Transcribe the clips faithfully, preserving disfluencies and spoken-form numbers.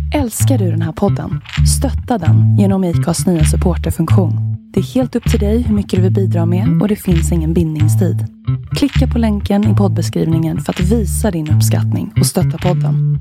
Älskar du den här podden? Stötta den genom I C A:s nya supporterfunktion. Det är helt upp till dig hur mycket du vill bidra med och det finns ingen bindningstid. Klicka på länken i poddbeskrivningen för att visa din uppskattning och stötta podden.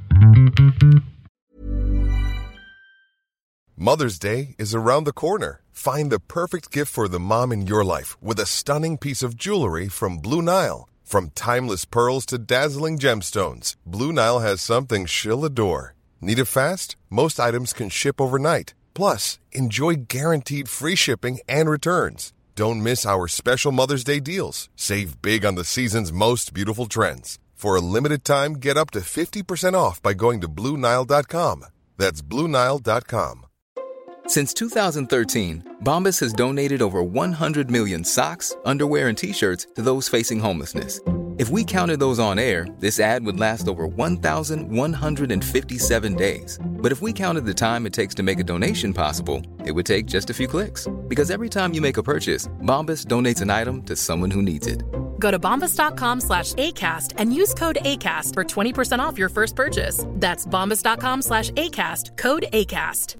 Mother's Day is around the corner. Find the perfect gift for the mom in your life with a stunning piece of jewelry from Blue Nile. From timeless pearls to dazzling gemstones, Blue Nile has something she'll adore. Need it fast? Most items can ship overnight. Plus, enjoy guaranteed free shipping and returns. Don't miss our special Mother's Day deals. Save big on the season's most beautiful trends. For a limited time, get up to fifty percent off by going to Blue Nile dot com. That's Blue Nile dot com. Since two thousand thirteen, Bombas has donated over one hundred million socks, underwear, and T-shirts to those facing homelessness. If we counted those on air, this ad would last over one thousand one hundred fifty-seven days. But if we counted the time it takes to make a donation possible, it would take just a few clicks. Because every time you make a purchase, Bombas donates an item to someone who needs it. Go to bombas.com slash ACAST and use code ACAST for twenty percent off your first purchase. That's bombas.com slash ACAST, code ACAST.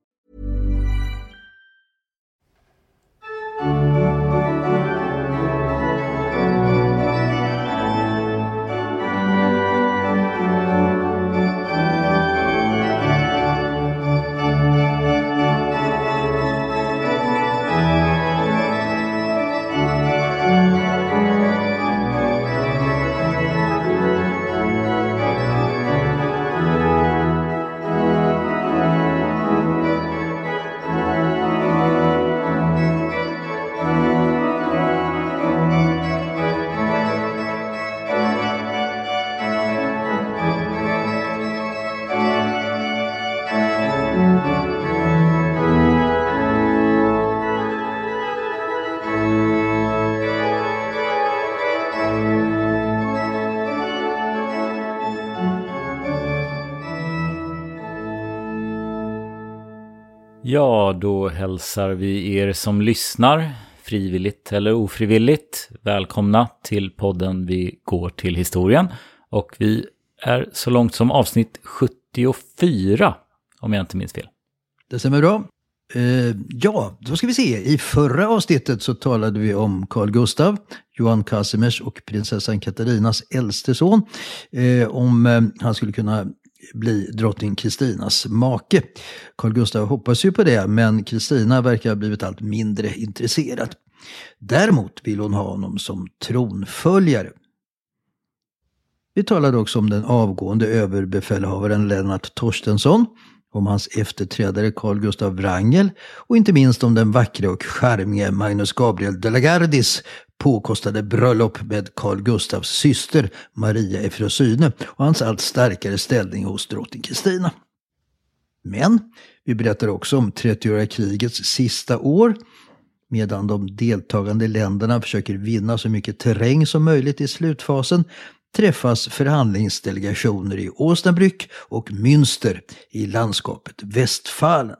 Ja, då hälsar vi er som lyssnar, frivilligt eller ofrivilligt, välkomna till podden Vi går till historien. Och vi är så långt som avsnitt sjuttiofyra, om jag inte minns fel. Det stämmer bra. Uh, ja, då ska vi se. I förra avsnittet så talade vi om Carl Gustaf, Johan Casimers och prinsessan Katarinas äldste son. Uh, om uh, han skulle kunna bli drottning Kristinas make. Carl Gustaf hoppas ju på det, men Kristina verkar ha blivit allt mindre intresserad. Däremot vill hon ha honom som tronföljare. Vi talade också om den avgående överbefälhavaren Lennart Torstensson, om hans efterträdare Carl Gustaf Wrangel och inte minst om den vackra och charmige Magnus Gabriel de la Gardis påkostade bröllop med Carl Gustafs syster Maria Efrosyne och hans allt starkare ställning hos drottning Kristina. Men vi berättar också om trettioåriga krigets sista år, medan de deltagande länderna försöker vinna så mycket terräng som möjligt i slutfasen, träffas förhandlingsdelegationer i Osnabrück och Münster i landskapet Westfalen.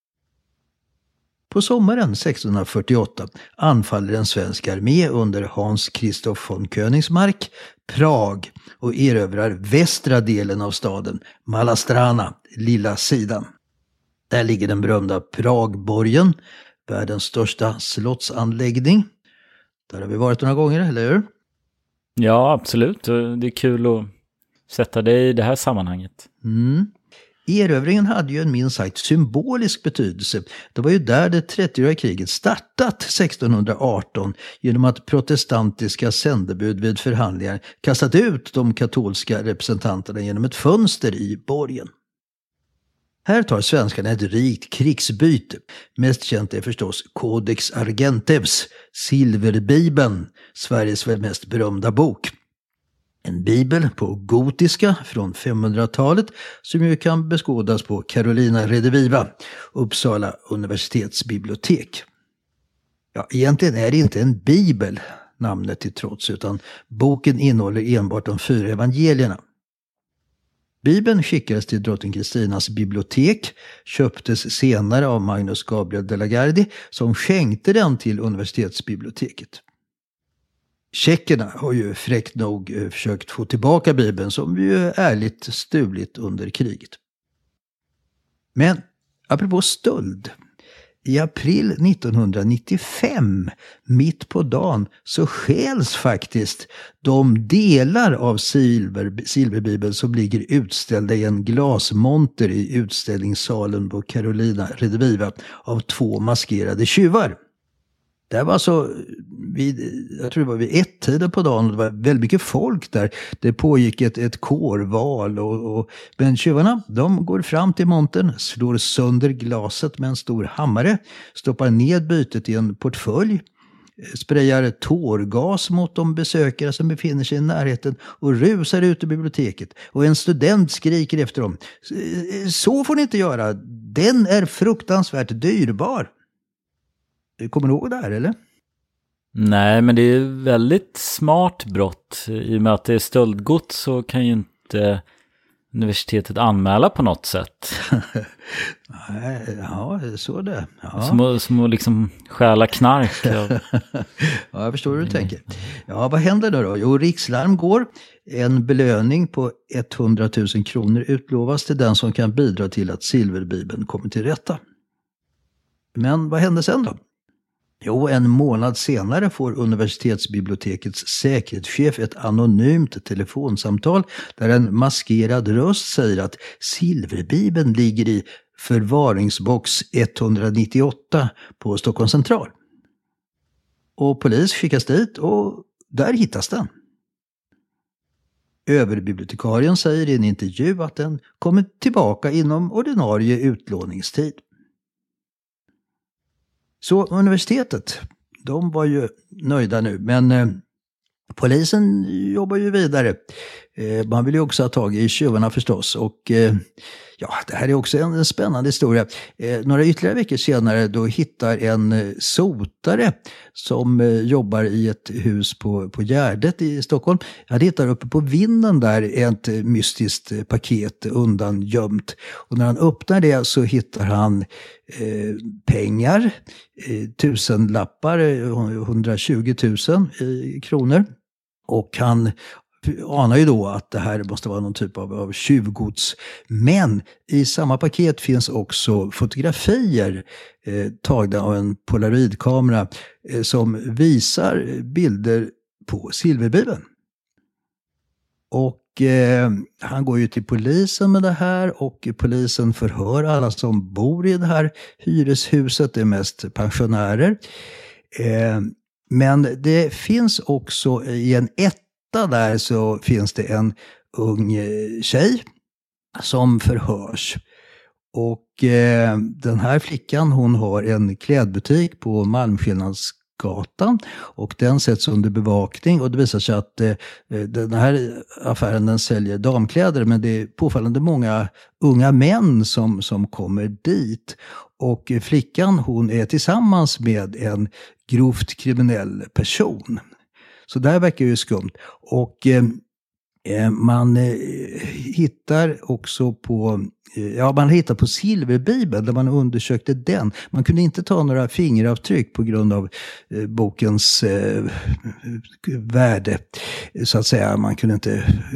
På sommaren sextonhundrafyrtioåtta anfaller en svensk armé under Hans Christoph von Königsmark Prag och erövrar västra delen av staden Malastrana, lilla sidan. Där ligger den berömda Pragborgen, världens största slottsanläggning. Där har vi varit några gånger, eller hur? Ja, absolut. Det är kul att sätta det i det här sammanhanget. Mm. Erövringen hade ju en minst sagt symbolisk betydelse. Det var ju där det trettioåriga kriget startat sextonhundraarton genom att protestantiska sändebud vid förhandlingar kastat ut de katolska representanterna genom ett fönster i borgen. Här tar svenskarna ett rikt krigsbyte. Mest känt är förstås Codex Argenteus, Silverbibeln, Sveriges mest berömda bok. En bibel på gotiska från femhundratalet som ju kan beskådas på Carolina Rediviva, Uppsala universitetsbibliotek. Ja, egentligen är det inte en bibel, namnet till trots, utan boken innehåller enbart de fyra evangelierna. Bibeln skickades till drottning Kristinas bibliotek, köptes senare av Magnus Gabriel de la Gardie som skänkte den till universitetsbiblioteket. Tjeckerna har ju fräckt nog försökt få tillbaka Bibeln som ju ärligt stulit under kriget. Men apropå stöld. I april nittonhundranittiofem, mitt på dagen, så stjäls faktiskt de delar av silver, silverbibeln som ligger utställda i en glasmonter i utställningssalen på Carolina Rediviva av två maskerade tjuvar. Det var alltså vid, jag tror det var vid ett tiden på dagen, och det var väldigt mycket folk där. Det pågick ett, ett kårval och, och men tjuvarna, de går fram till montern, slår sönder glaset med en stor hammare, stoppar ned bytet i en portfölj, sprayar tårgas mot de besökare som befinner sig i närheten och rusar ut ur biblioteket. Och en student skriker efter dem: så får ni inte göra, den är fruktansvärt dyrbar. Kommer du ihåg det här, eller? Nej, men det är väldigt smart brott. I och med att det är stöldgods så kan ju inte universitetet anmäla på något sätt. Nej, ja, så det. Ja. Som, att, som att liksom stjäla knark. Ja, ja, jag förstår hur du tänker. Ja, vad händer då då? Jo, rikslarm går. En belöning på hundratusen kronor utlovas till den som kan bidra till att silverbibeln kommer till rätta. Men vad hände sen då? Jo, en månad senare får universitetsbibliotekets säkerhetschef ett anonymt telefonsamtal där en maskerad röst säger att silverbibeln ligger i förvaringsbox etthundranittioåtta på Stockholms central. Och polis skickas dit och där hittas den. Överbibliotekarien säger i en intervju att den kommer tillbaka inom ordinarie utlåningstid. Så universitetet, de var ju nöjda nu, men eh, polisen jobbar ju vidare. Eh, man vill ju också ha tag i tjuvarna förstås, och eh, ja, det här är också en, en spännande historia. Eh, några ytterligare veckor senare då hittar en eh, sotare som eh, jobbar i ett hus på, på Gärdet i Stockholm. Han hittar uppe på vinden där ett eh, mystiskt eh, paket undangömt. Och när han öppnar det så hittar han eh, pengar, eh, tusenlappar, eh, hundratjugo tusen eh, kronor. Och han anar ju då att det här måste vara någon typ av, av tjuvgods. Men i samma paket finns också fotografier eh, tagna av en polaroidkamera eh, som visar bilder på silverbibeln. Och eh, han går ju till polisen med det här, och polisen förhör alla som bor i det här hyreshuset. Det är mest pensionärer. Eh, men det finns också i en ett där så finns det en ung tjej som förhörs. Och eh, den här flickan, hon har en klädbutik på Malmskillnadsgatan och den sätts under bevakning, och det visar sig att eh, den här affären den säljer damkläder, men det är påfallande många unga män som, som kommer dit. Och flickan, hon är tillsammans med en grovt kriminell person. Så där verkar ju skumt. Och eh, man eh, hittar också på, eh, ja man hittar på silverbibeln där man undersökte den. Man kunde inte ta några fingeravtryck på grund av eh, bokens eh, värde. Så att säga, man kunde inte,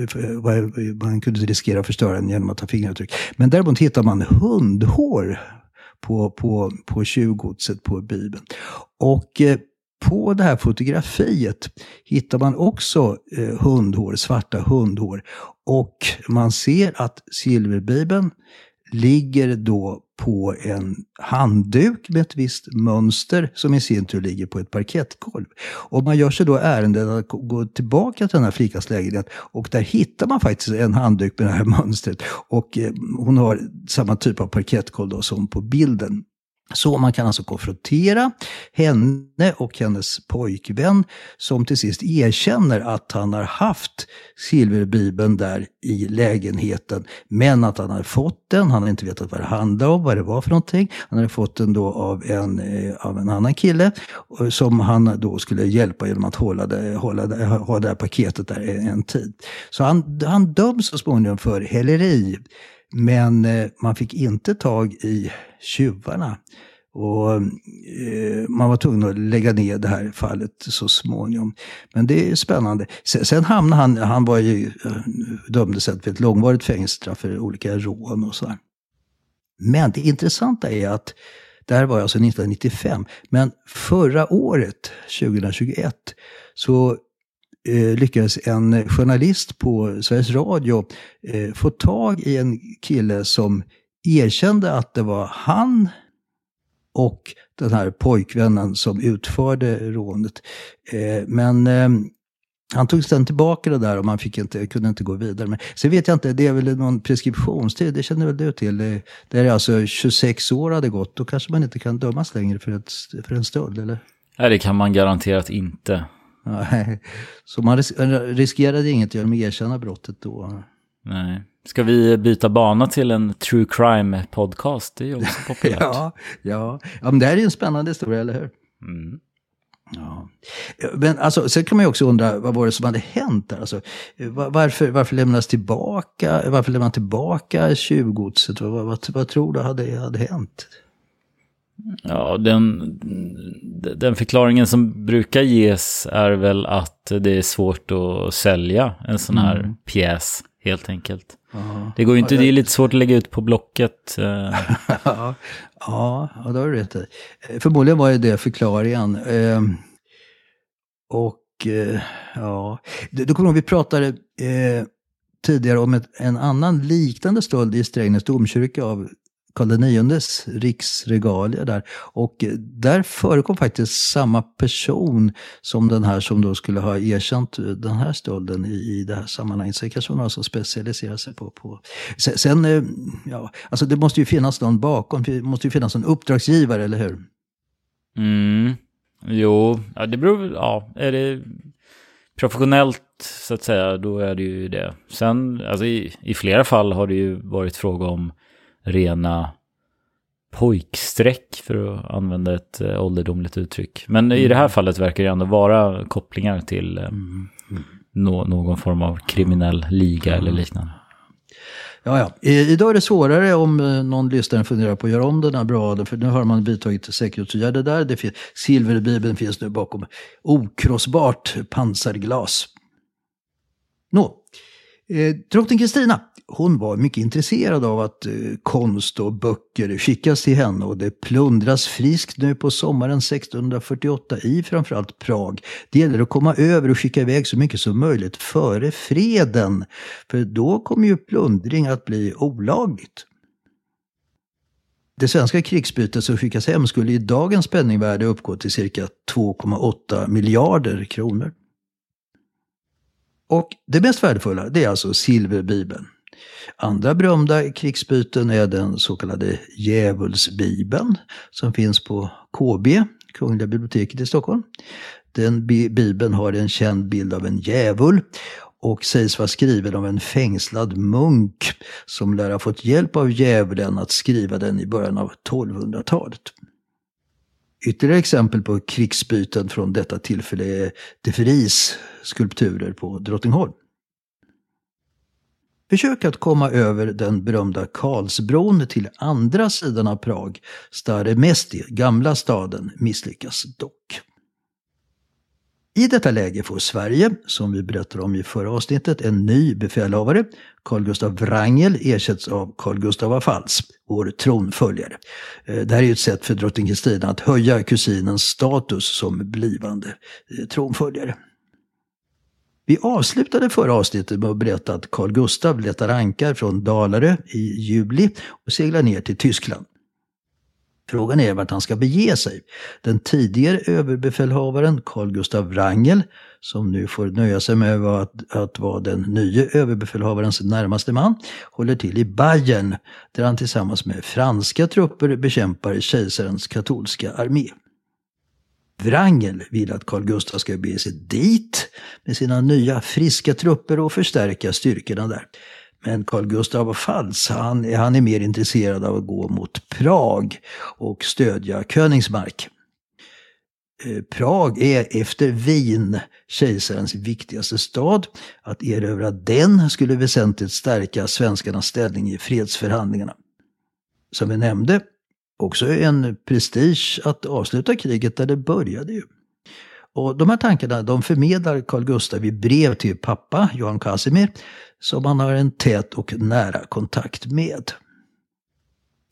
eh, man kunde inte riskera att förstöra den genom att ta fingeravtryck. Men däremot hittar man hundhår på, på, på tjuvgodset på bibeln. Och eh, på det här fotografiet hittar man också eh, hundhår, svarta hundhår. Och man ser att silverbibeln ligger då på en handduk med ett visst mönster som i sin tur ligger på ett parkettgolv. Och man gör sig då ärendet att gå tillbaka till den här flickans lägenhet, och där hittar man faktiskt en handduk med det här mönstret. Och eh, hon har samma typ av parkettgolv då som på bilden. Så man kan alltså konfrontera henne och hennes pojkvän som till sist erkänner att han har haft silverbibeln där i lägenheten, men att han har fått den, han har inte vetat vad det handlar om, vad det var för någonting. Han hade fått den då av en, av en annan kille som han då skulle hjälpa genom att hålla det, hålla det, ha det här paketet där en tid. Så han, han döms så småningom för häleri. Men eh, man fick inte tag i tjuvarna, och eh, man var tvungen att lägga ner det här fallet så småningom. Men det är spännande. Sen, sen hamnade han, han var ju eh, dömdes till ett långvarigt fängelsestraff för olika rån och så här. Men det intressanta är att det här var alltså nittonhundranittiofem. Men förra året, tjugohundratjugoett, så eh, lyckades en journalist på Sveriges Radio eh, få tag i en kille som erkände att det var han och den här pojkvännen som utförde rånet. Eh, men eh, han tog sedan tillbaka det där och man fick inte, kunde inte gå vidare. Men sen vet jag inte, det är väl någon preskriptionstid, det känner väl du till. Det, det är alltså tjugosex år hade gått, då kanske man inte kan dömas längre för, ett, för en stöld, eller? Nej, det kan man garanterat inte. Nej, så man ris- riskerade inget genom att erkänna brottet då. Nej. Ska vi byta bana till en true crime podcast? Det är ju också populärt. ja, ja. ja, men det här är en spännande historia, eller hur? Mm. Ja. Men alltså, sen kan man ju också undra, vad var det som hade hänt där? Alltså, varför, varför lämnas tillbaka, varför lämnar man tillbaka tjuvgodset? Vad, vad, vad, vad tror du hade, hade hänt? Ja, den, den förklaringen som brukar ges är väl att det är svårt att sälja en sån här mm. pjäs, helt enkelt. Ja. Det går ju inte, det är lite svårt att lägga ut på Blocket. ja, ja, ja, det har du rätt i. Förmodligen var det förklaringen. Eh, och eh, ja, då kommer vi pratade eh, tidigare om ett, en annan liknande stöld i Strängnäs domkyrka av Karl den niondes riksregalier där. Och där förekom faktiskt samma person som den här som då skulle ha erkänt den här stölden i, i det här sammanhanget. Så det kanske var någon som specialiserar sig på. på. Sen, sen, ja, alltså det måste ju finnas någon bakom. Det måste ju finnas en uppdragsgivare, eller hur? Mm, jo, ja, det beror, ja, är det professionellt så att säga, då är det ju det. Sen, alltså i, i flera fall har det ju varit fråga om rena pojksträck, för att använda ett äh, ålderdomligt uttryck. Men mm. i det här fallet verkar det ändå vara kopplingar till äh, mm. no- någon form av kriminell liga mm. eller liknande. Ja, ja. I, idag är det svårare om eh, någon lyssnare funderar på att göra om den här braden, för nu har man vidtagit säkerhetsåtgärder där. Det finns, silverbibeln finns nu bakom okrossbart pansarglas. Nå, eh, drottning Kristina, hon var mycket intresserad av att eh, konst och böcker skickas till henne, och det plundras friskt nu på sommaren sextonhundrafyrtioåtta i framförallt Prag. Det gäller att komma över och skicka iväg så mycket som möjligt före freden, för då kommer ju plundring att bli olagligt. Det svenska krigsbytet som skickas hem skulle i dagens penningvärde uppgå till cirka två komma åtta miljarder kronor. Och det mest värdefulla, det är alltså silverbibeln. Andra berömda krigsbyten är den så kallade djävulsbibeln som finns på K B, Kungliga biblioteket i Stockholm. Den bi- bibeln har en känd bild av en djävul och sägs vara skriven av en fängslad munk som lär ha fått hjälp av djävulen att skriva den i början av tolvhundratalet. Ytterligare exempel på krigsbyten från detta tillfälle är de Vries skulpturer på Drottningholm. Försök att komma över den berömda Karlsbron till andra sidan av Prag, Stare Mesti, gamla staden, misslyckas dock. I detta läge får Sverige, som vi berättade om i förra avsnittet, en ny befälhavare. Carl Gustaf Wrangel ersätts av Carl Gustaf af Hals, vår tronföljare. Det här är ett sätt för drottning Kristina att höja kusinens status som blivande tronföljare. Vi avslutade förra avsnittet med att berätta att Carl Gustaf letar ankar från Dalarö i juli och seglar ner till Tyskland. Frågan är vart han ska bege sig. Den tidigare överbefälhavaren Carl Gustaf Wrangel, som nu får nöja sig med att, att vara den nya överbefälhavarens närmaste man, håller till i Bayern, där han tillsammans med franska trupper bekämpar kejsarens katolska armé. Wrangel vill att Carl Gustaf ska bege sig dit med sina nya friska trupper och förstärka styrkorna där. Men Carl Gustaf af Hals, han, han är mer intresserad av att gå mot Prag och stödja Königsmark. Eh, Prag är efter Wien kejsarens viktigaste stad. Att erövra den skulle väsentligt stärka svenskarnas ställning i fredsförhandlingarna. Som vi nämnde, också en prestige att avsluta kriget där det började ju. Och de här tankarna, de förmedlar Carl Gustaf i brev till pappa Johan Casimir, som han har en tät och nära kontakt med.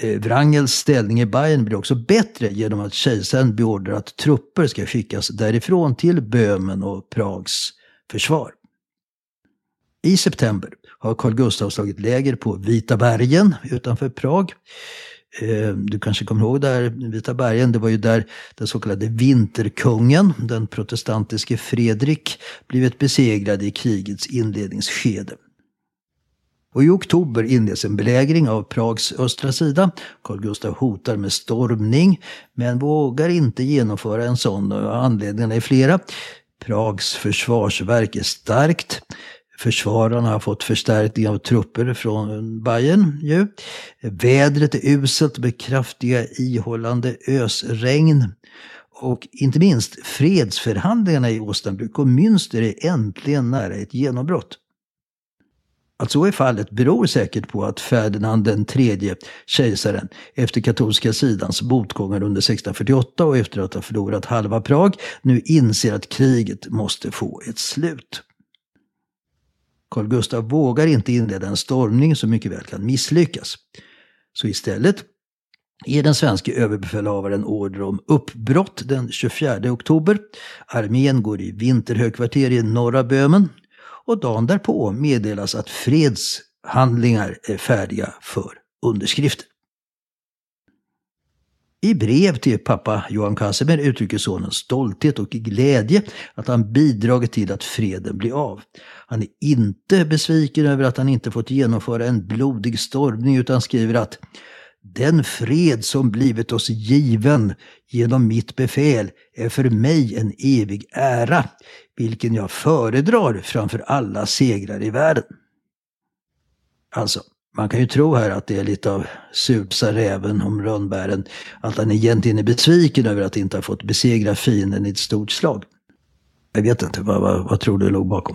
Wrangels ställning i Bayern blir också bättre genom att kejsaren beordrar att trupper ska skickas därifrån till Böhmen och Prags försvar. I september har Carl Gustaf slagit läger på Vita bergen utanför Prag. Du kanske kommer ihåg där Vita bergen, det var ju där den så kallade vinterkungen, den protestantiske Fredrik, blivit besegrad i krigets inledningsskede. Och i oktober inleds en belägring av Prags östra sida. Carl Gustaf hotar med stormning men vågar inte genomföra en sån, och anledningarna är flera. Prags försvarsverk är starkt. Försvararna har fått förstärkning av trupper från Bayern. Ju. Vädret är uselt med kraftiga ihållande ösregn. Och inte minst fredsförhandlingarna i Osnabrück och Münster är äntligen nära ett genombrott. Att så är fallet beror säkert på att Ferdinand den tredje, kejsaren, efter katolska sidans motgångar under sextonhundrafyrtioåtta och efter att ha förlorat halva Prag, nu inser att kriget måste få ett slut. Carl Gustaf vågar inte inleda en stormning som mycket väl kan misslyckas. Så istället ger den svenska överbefälhavaren order om uppbrott den tjugofjärde oktober. Armén går i vinterhögkvarter i norra Böhmen. Och dagen därpå meddelas att fredshandlingar är färdiga för underskrifter. I brev till pappa Johan Casimir uttrycker sonen stolthet och glädje att han bidragit till att freden blir av. Han är inte besviken över att han inte fått genomföra en blodig stormning, utan skriver att den fred som blivit oss given genom mitt befäl är för mig en evig ära, vilken jag föredrar framför alla segrar i världen. Alltså, man kan ju tro här att det är lite av supsa räven om rönnbären, att han egentligen är besviken över att inte ha fått besegra fienden i ett stort slag. Jag vet inte, vad, vad, vad tror du låg bakom?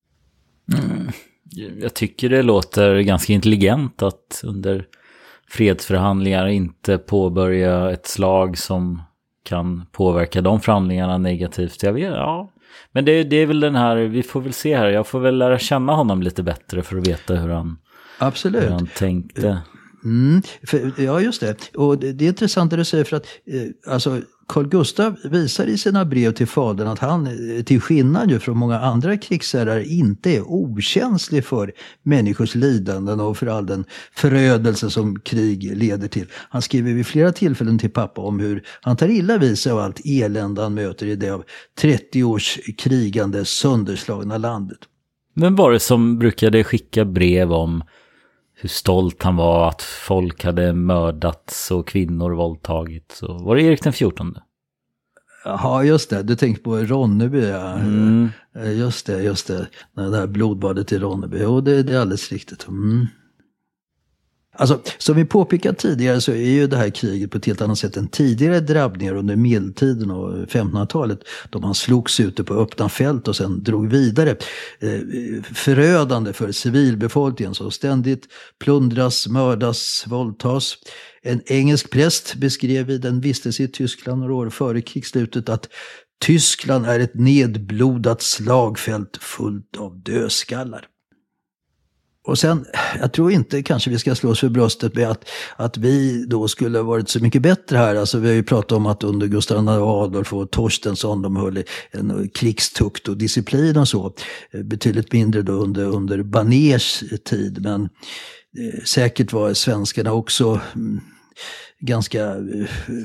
Mm. Jag tycker det låter ganska intelligent att under fredsförhandlingar inte påbörja ett slag som kan påverka de förhandlingarna negativt. Jag vet, ja. Men det, det är väl den här, vi får väl se här, jag får väl lära känna honom lite bättre för att veta hur han, Absolut. Hur han tänkte. Mm, för, ja, just det. Och det, det är intressant det du säger, för att eh, alltså, Carl Gustaf visar i sina brev till fadern att han, till skillnad ju från många andra krigsherrar, inte är okänslig för människors lidanden och för all den förödelse som krig leder till. Han skriver vid flera tillfällen till pappa om hur han tar illa vid sig av allt elände han möter i det av trettio års krigande sönderslagna landet. Men var det som brukade skicka brev om hur stolt han var att folk hade mördats och kvinnor våldtagits? Och var det Erik den fjortonde? Ja, just det. Du tänkte på Ronneby, ja. Mm. Just det, just det. Det här blodbadet i Ronneby. Och det, det är alldeles riktigt. Mm. Alltså, som vi påpekat tidigare så är ju det här kriget på ett helt annat sätt än tidigare drabbningar under medeltiden och femtonhundratalet, då man slogs ute på öppna fält och sen drog vidare. Eh, förödande för civilbefolkningen som ständigt plundras, mördas, våldtas. En engelsk präst beskrev vid en vistelse i Tyskland några år före krigsslutet att Tyskland är ett nedblodat slagfält fullt av dödskallar. Och sen, jag tror inte kanske vi ska slå oss för bröstet med att, att vi då skulle ha varit så mycket bättre här. Alltså vi har ju pratat om att under Gustav Adolf och Torstensson de höll en krigstukt och disciplin och så. Betydligt mindre då under, under Baners tid, men eh, säkert var svenskarna också mm, ganska eh,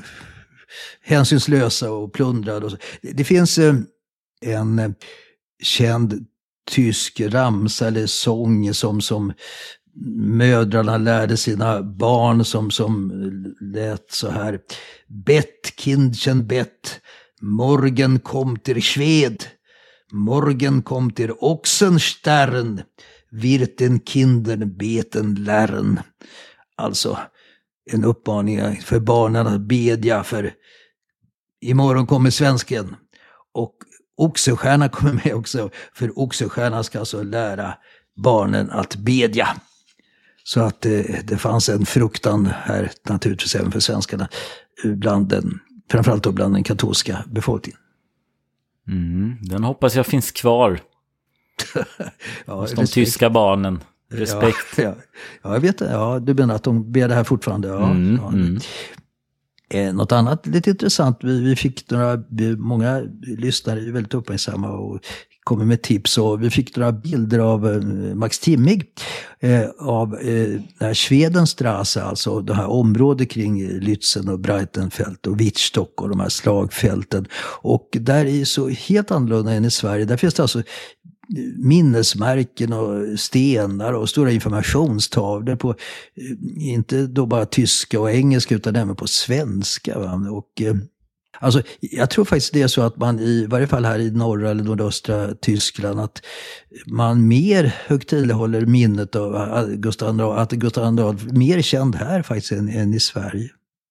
hänsynslösa och plundrade. Och så. Det, det finns eh, en eh, känd tysk ramsa eller sång som, som mödrarna lärde sina barn, som, som lät så här: Bett, Kindchen, bett, morgen kommt er Schwed, morgen kommt er Oxenstern, wird den Kindern beten lärren. Alltså en uppmaning för barnen att bedja, för imorgon kommer svensken. Och Oxenstierna kommer med också, för Oxenstierna ska alltså lära barnen att bedja. Så att det, det fanns en fruktan här naturligtvis även för svenskarna, bland den, framförallt då bland den katolska befolkningen. Mm, den hoppas jag finns kvar. Ja, hos de tyska barnen. Respekt. Ja, ja. ja, jag vet det. Ja, du menar att de ber det här fortfarande. Ja, mm, ja. Mm. Eh, något annat lite intressant. Vi, vi fick några, många lyssnare är väldigt uppmärksamma och kommer med tips. Och vi fick några bilder av eh, Max Timmig. Eh, av eh, där Schwedenstraße, alltså det här området kring Lützen och Breitenfeld och Wittstock och de här slagfälten. Och där är så helt annorlunda än i Sverige. Där finns det alltså minnesmärken och stenar och stora informationstavlor på, inte då bara tyska och engelska utan även på svenska. Va? Och, eh, alltså, jag tror faktiskt det är så att man i varje fall här i norra eller nordöstra Tyskland att man mer högtidlighåller minnet av Gustav II Adolf, att Gustav II Adolf mer känd här faktiskt än, än i Sverige.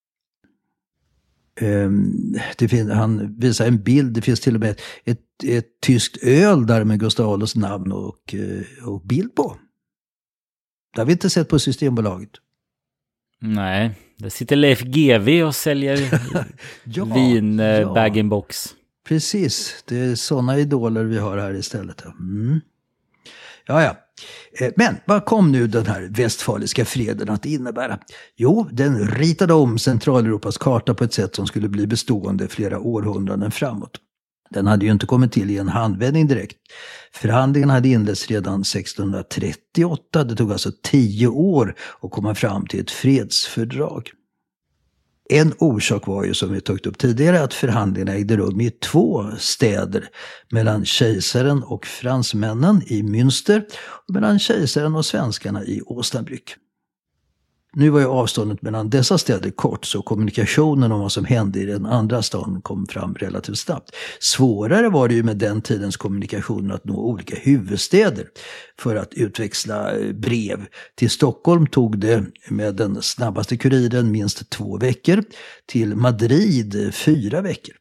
Det finns, han visar en bild, det finns till och med ett, ett, ett tyskt öl där med Gustav Adolfs namn och, och bild på. Det har vi inte sett på Systembolaget. Nej, där sitter Leif G W och säljer ja, vin eh, ja. bag-in-box. Precis, det är sådana idoler vi har här istället. Mm. Ja, ja. Men vad kom nu den här västfaliska freden att innebära? Jo, den ritade om Centraleuropas karta på ett sätt som skulle bli bestående flera århundraden framåt. Den hade ju inte kommit till i en handvändning direkt. Förhandlingarna hade inletts redan sextonhundratrettioåtta. Det tog alltså tio år att komma fram till ett fredsfördrag. En orsak var ju, som vi tagit upp tidigare, att förhandlingarna ägde rum i två städer. Mellan kejsaren och fransmännen i Münster och mellan kejsaren och svenskarna i Osnabrück. Nu var ju avståndet mellan dessa städer kort, så kommunikationen om vad som hände i den andra staden kom fram relativt snabbt. Svårare var det ju med den tidens kommunikation att nå olika huvudstäder för att utväxla brev. Till Stockholm tog det med den snabbaste kuriren minst två veckor, till Madrid fyra veckor.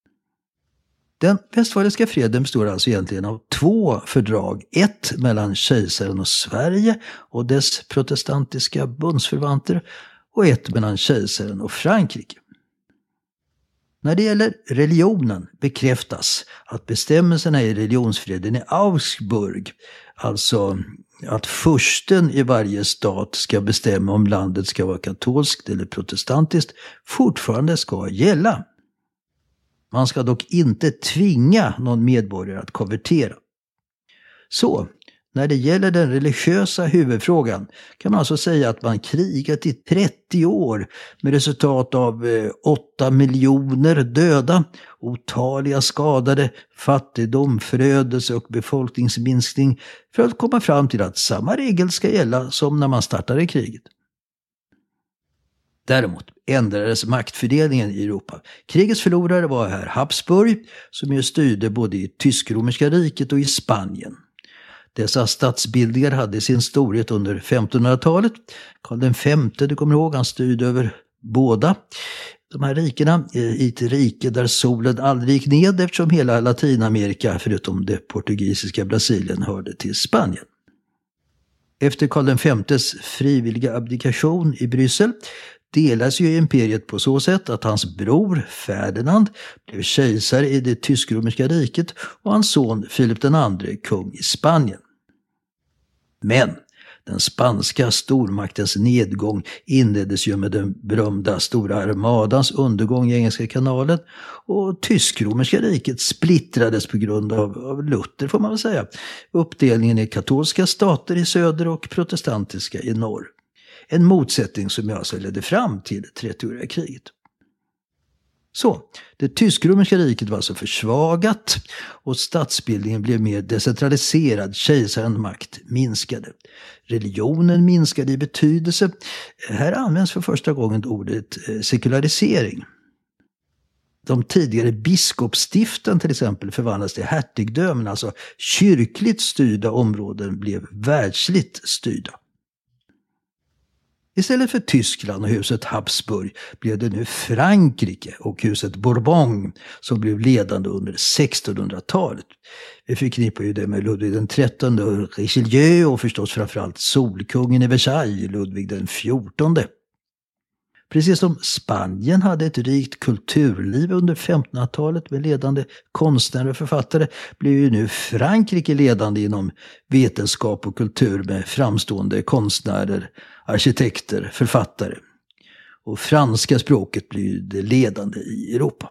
Den västfaliska freden består alltså egentligen av två fördrag. Ett mellan kejsaren och Sverige och dess protestantiska bundsförvanter och ett mellan kejsaren och Frankrike. När det gäller religionen bekräftas att bestämmelserna i religionsfreden i Augsburg, alltså att fursten i varje stat ska bestämma om landet ska vara katolskt eller protestantiskt, fortfarande ska gälla. Man ska dock inte tvinga någon medborgare att konvertera. Så, när det gäller den religiösa huvudfrågan kan man alltså säga att man krigat i trettio år med resultat av åtta miljoner döda, otaliga skadade, fattigdom, förödelse och befolkningsminskning för att komma fram till att samma regel ska gälla som när man startade kriget. Däremot ändrades maktfördelningen i Europa. Krigets förlorare var här Habsburg, som ju styrde både i Tysk-romerska riket och i Spanien. Dessa statsbildningar hade sin storhet under femtonhundratalet. Karl den femte, du kommer ihåg, han styrde över båda de här rikena i ett rike där solen aldrig gick ned eftersom hela Latinamerika, förutom det portugisiska Brasilien, hörde till Spanien. Efter Karl den femtes frivilliga abdikation i Bryssel delas ju imperiet på så sätt att hans bror Ferdinand blev kejsare i det tysk-romerska riket och hans son Filip den andre kung i Spanien. Men den spanska stormaktens nedgång inleddes ju med den berömda stora armadans undergång i Engelska kanalen och tysk-romerska riket splittrades på grund av, av Luther, får man väl säga. Uppdelningen i katolska stater i söder och protestantiska i norr. En motsättning som alltså ledde fram till trettioåriga kriget. Så, det tysk-romerska riket var alltså försvagat och statsbildningen blev mer decentraliserad, kejsarens makt minskade. Religionen minskade i betydelse. Här används för första gången ordet sekularisering. De tidigare biskopsstiften till exempel förvandlades till hertigdömen, alltså kyrkligt styrda områden blev världsligt styrda. Istället för Tyskland och huset Habsburg blev det nu Frankrike och huset Bourbon som blev ledande under sextonhundratalet. Vi förknippar ju det med Ludvig den trettonde och Richelieu och förstås framförallt solkungen i Versailles, Ludvig den fjortonde. Precis som Spanien hade ett rikt kulturliv under femtonhundratalet med ledande konstnärer och författare, blev ju nu Frankrike ledande inom vetenskap och kultur med framstående konstnärer, arkitekter, författare. Och franska språket blir det ledande i Europa.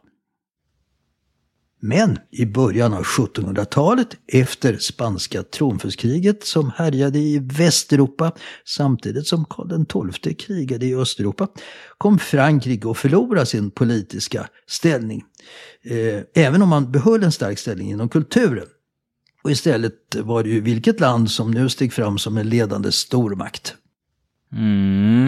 Men i början av sjuttonhundratalet, efter spanska tronföljdstkriget som härjade i Västeuropa samtidigt som Karl den tolfte krigade i Östeuropa, kom Frankrike att förlora sin politiska ställning. Eh, även om man behöll en stark ställning inom kulturen. Och istället var det ju vilket land som nu steg fram som en ledande stormakt. Mm.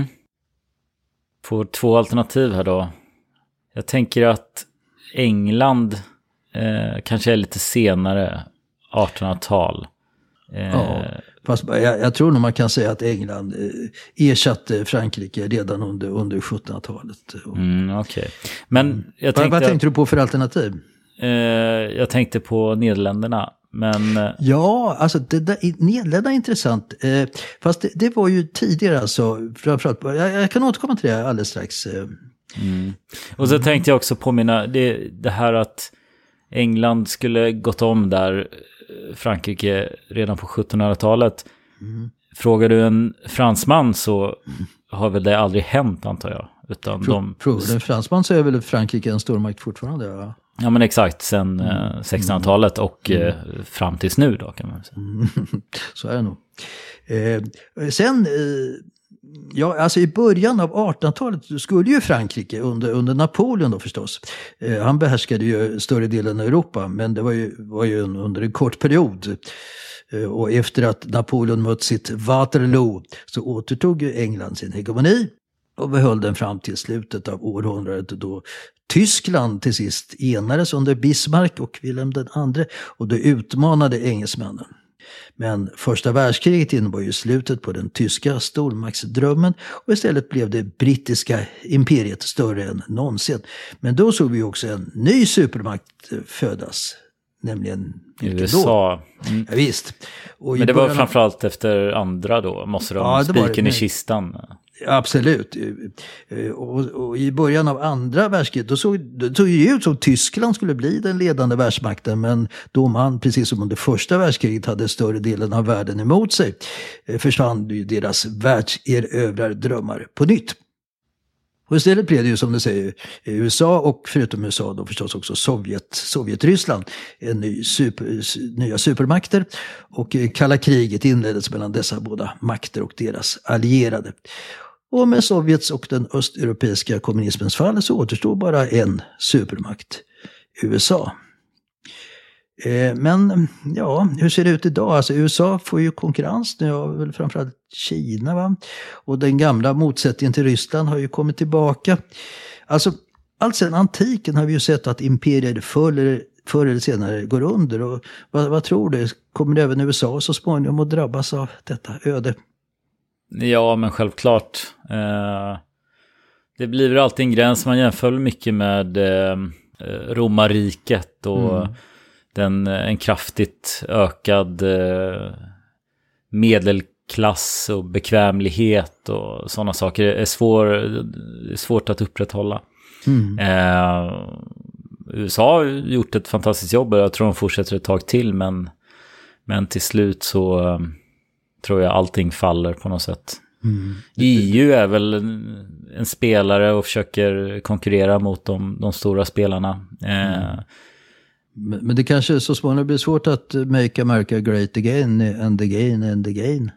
Får två alternativ här då. Jag tänker att England eh, kanske är lite senare, artonhundratal. Eh, ja, fast jag, jag tror nog man kan säga att England eh, ersatte Frankrike redan under, under sjuttonhundratalet. Mm, okej. Okay. Men jag tänkte, vad, vad tänkte du på för alternativ? Eh, jag tänkte på Nederländerna. Men... Ja, alltså det där, Nederländerna är intressant. Eh, fast det, det var ju tidigare alltså. Framförallt, jag, jag kan återkomma till det alldeles strax. Eh. Mm. Och så tänkte jag också påminna det, det här att England skulle gått om där Frankrike redan på sjuttonhundratalet. Mm. Frågar du en fransman så har väl det aldrig hänt, antar jag. Utan Pro, de... Frågar du en fransman så är väl Frankrike en stormakt fortfarande, ja. Ja, men exakt, sen mm. sextonhundratalet och mm. eh, fram tills nu då, kan man säga. Mm. Så är det nog. Eh, sen, eh, ja, alltså i början av artonhundratalet skulle ju Frankrike under, under Napoleon då förstås. Eh, han behärskade ju större delen av Europa, men det var ju, var ju en, under en kort period. Eh, och efter att Napoleon mött sitt Waterloo så återtog ju England sin hegemoni. Och behöll den fram till slutet av århundradet då Tyskland till sist enades under Bismarck och Wilhelm den andre och då utmanade engelsmännen. Men första världskriget innebar ju slutet på den tyska stormaktsdrömmen och istället blev det brittiska imperiet större än någonsin. Men då såg vi också en ny supermakt födas, nämligen U S A. Mm. Ja, visst. Och men det var framförallt efter andra då, måste de ja, spiken i kistan. Absolut. Och, och i början av andra världskriget då såg det såg ju ut som Tyskland skulle bli den ledande världsmakten, men då man, precis som under första världskriget, hade större delen av världen emot sig, försvann ju deras världserövrardrömmar på nytt. Och istället blev det ju, som du säger, U S A och förutom U S A då förstås också Sovjet, Sovjetryssland, en ny super, nya supermakter. Och kalla kriget inleddes mellan dessa båda makter och deras allierade. Och med Sovjets och den östeuropeiska kommunismens fall så återstår bara en supermakt, U S A. Men ja, hur ser det ut idag? Alltså U S A får ju konkurrens nu av väl framförallt Kina, va? Och den gamla motsättningen till Ryssland har ju kommit tillbaka. Alltså, allt sedan antiken har vi ju sett att imperier förr eller, förr eller senare går under. Och vad, vad tror du? Kommer även U S A så småningom att drabbas av detta öde? Ja, men självklart. Eh, det blir väl alltid en gräns. Man jämför mycket med eh, romarriket och mm. Den, en kraftigt ökad eh, medelklass och bekvämlighet och sådana saker är, svår, är svårt att upprätthålla. Mm. Eh, U S A har gjort ett fantastiskt jobb och jag tror de fortsätter ett tag till, men, men till slut så eh, tror jag allting faller på något sätt. Mm. E U är väl en, en spelare och försöker konkurrera mot de, de stora spelarna. Eh, mm. Men det kanske så småningom blir svårt att make America great again and again and again.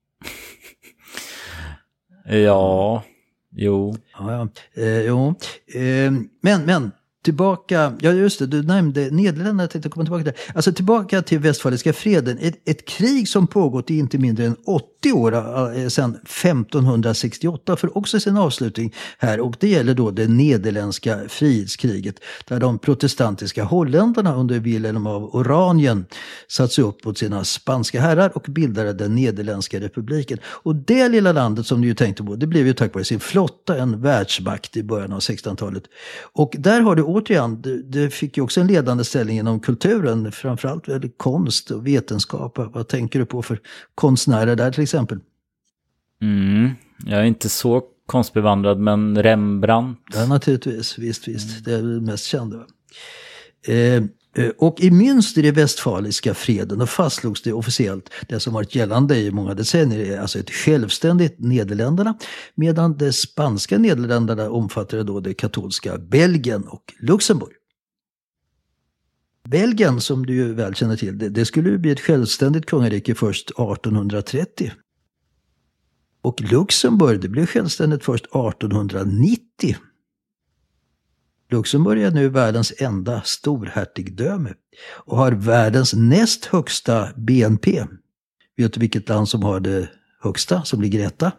Ja, jo. Ja, ja. Eh, jo. Eh, men, men tillbaka, ja just det, du nämnde Nederländerna, jag tänkte komma tillbaka där. Alltså tillbaka till Västfaliska freden, ett, ett krig som pågått i inte mindre än åttio år eh, sedan femtonhundrasextioåtta för också sin avslutning här, och det gäller då det nederländska frihetskriget där de protestantiska holländarna under Wilhelm av Oranien satt sig upp mot sina spanska herrar och bildade den nederländska republiken. Och det lilla landet som ni ju tänkte på, det blev ju tack vare sin flotta en världsmakt i början av sextonhundratalet. Och där har du återigen, det fick ju också en ledande ställning inom kulturen, framförallt eller konst och vetenskap. Vad tänker du på för konstnärer där till exempel? Mm, jag är inte så konstbevandrad, men Rembrandt? Ja, naturligtvis. Visst, visst. Det är det mest kända. Eh, och i Münster i Westfaliska freden då fastslogs det officiellt det som varit gällande i många decennier, alltså ett självständigt Nederländerna, medan det spanska Nederländerna omfattade då det katolska Belgien och Luxemburg. Belgien, som du ju väl känner till, det, det skulle bli ett självständigt kungarike först artonhundratrettio. Och Luxemburg, det blev självständigt först artonhundranittio. Luxemburg är nu världens enda storhertigdöme och har världens näst högsta B N P. Vet du vilket land som har det högsta, som ligger etta?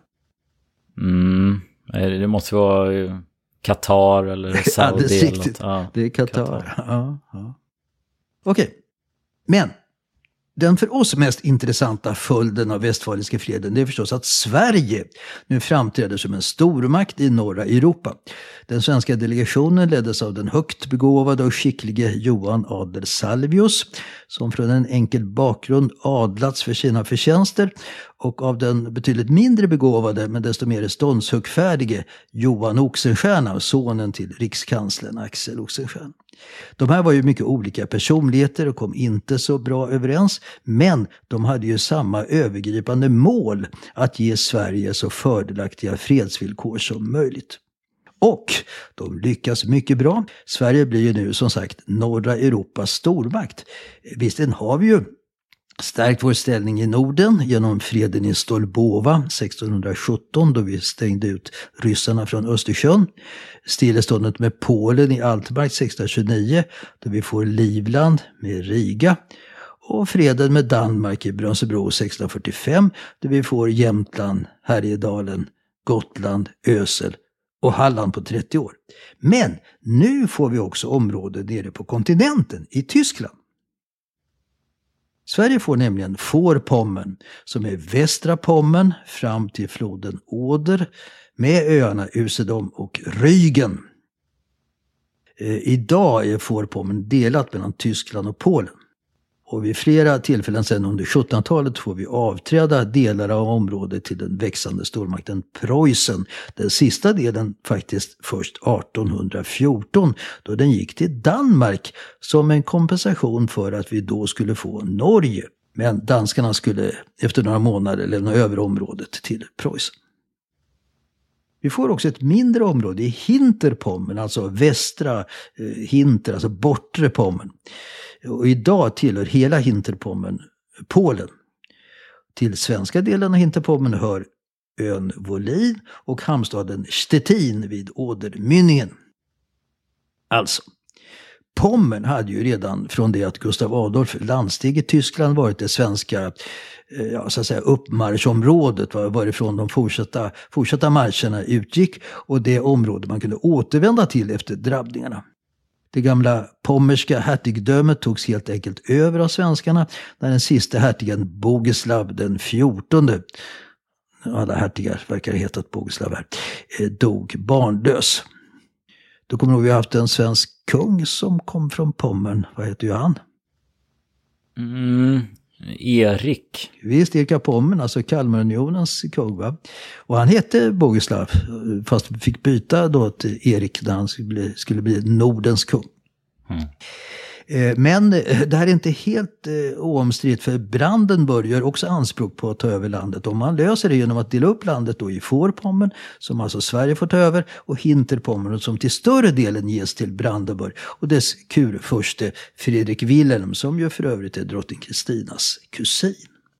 Mm, det måste vara Qatar eller Saudi. Ja, det är riktigt. Ja, det är Qatar. Ja, ja. Okej, okay. Men den för oss mest intressanta följden av Westfaliska freden det är förstås att Sverige nu framträder som en stormakt i norra Europa. Den svenska delegationen leddes av den högt begåvade och skicklige Johan Adler Salvius, som från en enkel bakgrund adlats för sina förtjänster, och av den betydligt mindre begåvade men desto mer ståndshögfärdige Johan Oxenstierna, sonen till rikskanslern Axel Oxenstierna. De här var ju mycket olika personligheter och kom inte så bra överens, men de hade ju samma övergripande mål, att ge Sverige så fördelaktiga fredsvillkor som möjligt. Och de lyckas mycket bra. Sverige blir ju nu som sagt norra Europas stormakt. Visserligen har vi ju stärkt vår ställning i Norden genom freden i Stolbova sextonhundrasjutton, då vi stängde ut ryssarna från Östersjön. Stilleståndet med Polen i Altmark sextonhundratjugonio, då vi får Livland med Riga. Och freden med Danmark i Brönsebro sextonhundrafyrtiofem, då vi får Jämtland, Härjedalen, Gotland, Ösel och Halland på trettio år. Men nu får vi också områden nere på kontinenten i Tyskland. Sverige får nämligen Vorpommern, som är västra Pommern fram till floden Oder med öarna Usedom och Rügen. Eh, idag är Vorpommern delat mellan Tyskland och Polen. Och vid flera tillfällen sedan under sjuttonhundratalet får vi avträda delar av området till den växande stormakten Preussen. Den sista delen faktiskt först artonhundrafjorton, då den gick till Danmark som en kompensation för att vi då skulle få Norge. Men danskarna skulle efter några månader lämna över området till Preussen. Vi får också ett mindre område i Hinterpommern, alltså västra eh, Hinter, alltså bortre Pommern. Och idag tillhör hela Hinterpommern Polen. Till svenska delen av Hinterpommern hör ön Wolin och hamnstaden Stettin vid Ådermynningen. Alltså, Pommern hade ju redan från det att Gustav Adolf landsteg i Tyskland varit det svenska ja, så att säga, uppmarschområdet, varifrån de fortsatta, fortsatta marscherna utgick, och det område man kunde återvända till efter drabbningarna. Det gamla pommerska hertigdömet togs helt enkelt över av svenskarna när den sista hertigen Bogislav den fjortonde, alla hertigar verkar heta ett Bogislav här, dog barnlös. Då kommer vi ha haft en svensk kung som kom från Pommern. Vad heter ju han? Mm, Erik. Visst, Erik av Pommern, alltså Kalmarunionens kung, va? Och han hette Bogislav, fast fick byta då till Erik när han skulle bli, skulle bli Nordens kung. Mm. Men det här är inte helt oomstritt, för Brandenburg gör också anspråk på att ta över landet. Om man löser det genom att dela upp landet då i Vorpommern, som alltså Sverige får ta över, och Hinterpommern, som till större delen ges till Brandenburg och dess kurfurste Fredrik Wilhelm, som ju för övrigt är drottning Kristinas kusin.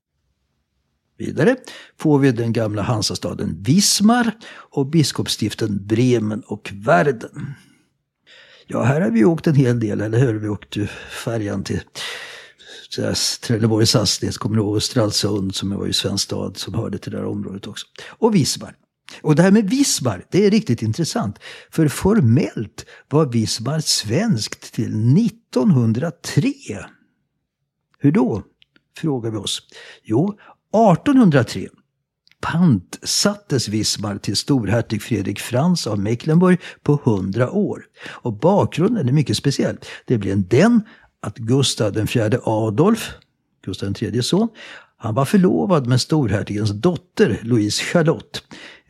Vidare får vi den gamla Hansastaden Wismar och biskopsstiften Bremen och Verden. Ja, här har vi åkt en hel del, eller hur? Vi åkte färjan till Trelleborg, Sassnäs, kommer du ihåg, Stralsund, som var ju svensk stad som hörde till det här området också. Och Wismar. Och det här med Wismar, det är riktigt intressant. För formellt var Wismar svenskt till nittonhundratre. Hur då? Frågar vi oss. Jo, artonhundratre. Pantsattes Wismar till storhertig Fredrik Frans av Mecklenburg på hundra år. Och bakgrunden är mycket speciell. Det blev den att Gustav den fjärde Adolf, Gustav den tredje son, han var förlovad med storhertigens dotter Louise Charlotte.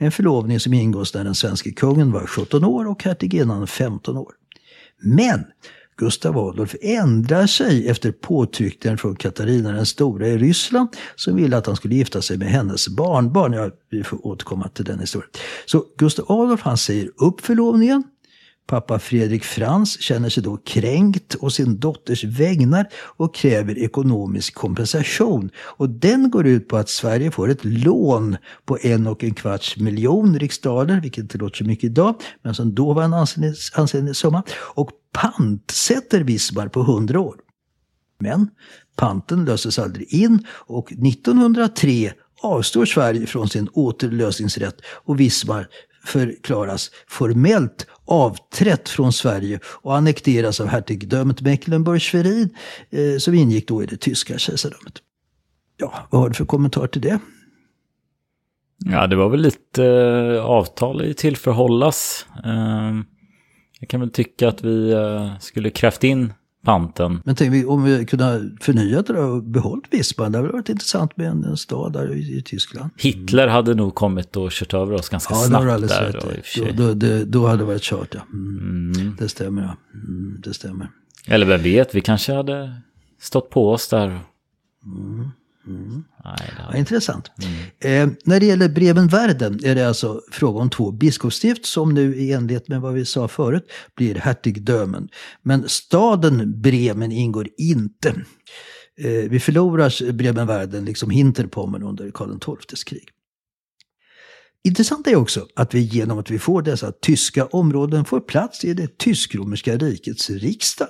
En förlovning som ingås när den svenska kungen var sjutton år och hertiginnan femton år. Men Gustav Adolf ändrar sig efter påtryckningen från Katarina den stora i Ryssland som ville att han skulle gifta sig med hennes barnbarn. Ja, vi får återkomma till den historien. Så Gustav Adolf han säger upp förlovningen. Pappa Fredrik Frans känner sig då kränkt och sin dotters vägnar och kräver ekonomisk kompensation. Och den går ut på att Sverige får ett lån på en och en kvarts miljon riksdaler, vilket inte låter så mycket idag, men som då var en ansenlig, ansenlig summa. Och pantsätter Wismar på hundra år. Men panten löses aldrig in och nittonhundratre avstår Sverige från sin återlösningsrätt och Wismar förklaras formellt avträtt från Sverige och annekteras av hertigdömet Mecklenburg-Schwerin eh, som ingick då i det tyska kejsardömet. Ja, vad har du för kommentar till det? Ja, det var väl lite eh, avtal i tillförhållas. Eh, jag kan väl tycka att vi eh, skulle kräft in panten. Men tänk om vi kunde förnya det och behållit Wismar. Det hade varit intressant med en, en stad där i, i Tyskland. Hitler hade nog kommit och kört över oss ganska ja, snabbt där. Då, då, då, det, då hade det varit kört, ja. Mm. Mm. Det stämmer, ja. Mm, det stämmer. Eller vem vet, vi kanske hade stått på oss där. Mm. Mm. Nej, ja, intressant. Mm. Eh, när det gäller Bremenvärden är det alltså fråga om två biskopsstift som nu i enlighet med vad vi sa förut blir hertigdömen. Men staden Bremen ingår inte. Eh, vi förlorar Bremenvärden liksom Hinterpommern under Karl den tolftes krig. Intressant är också att vi genom att vi får dessa tyska områden får plats i det tysk-romerska rikets riksdag.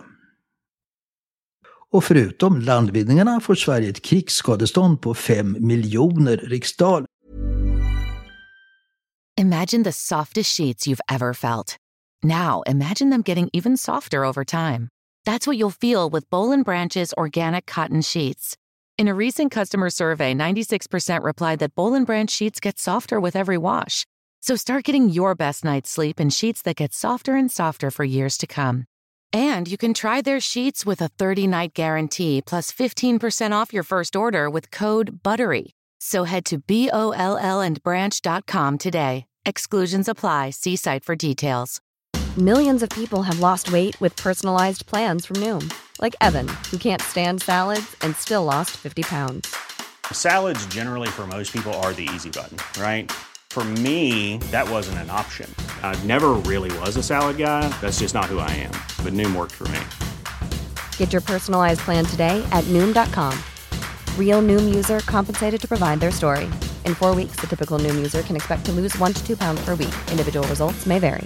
Och förutom landvinningarna får Sverige ett krigsskadestånd på fem miljoner riksdaler. Imagine the softest sheets you've ever felt. Now imagine them getting even softer over time. That's what you'll feel with Boll and Branch's organic cotton sheets. In a recent customer survey, ninety-six percent replied that Boll and Branch sheets get softer with every wash. So start getting your best night's sleep in sheets that get softer and softer for years to come. And you can try their sheets with a thirty-night guarantee plus fifteen percent off your first order with code BUTTERY. So head to B O L L and branch dot com today. Exclusions apply. See site for details. Millions of people have lost weight with personalized plans from Noom. Like Evan, who can't stand salads and still lost fifty pounds. Salads generally for most people are the easy button, right? For me, that wasn't an option. I never really was a salad guy. That's just not who I am. But Noom worked for me. Get your personalized plan today at Noom dot com. Real Noom user compensated to provide their story. In four weeks, the typical Noom user can expect to lose one to two pounds per week. Individual results may vary.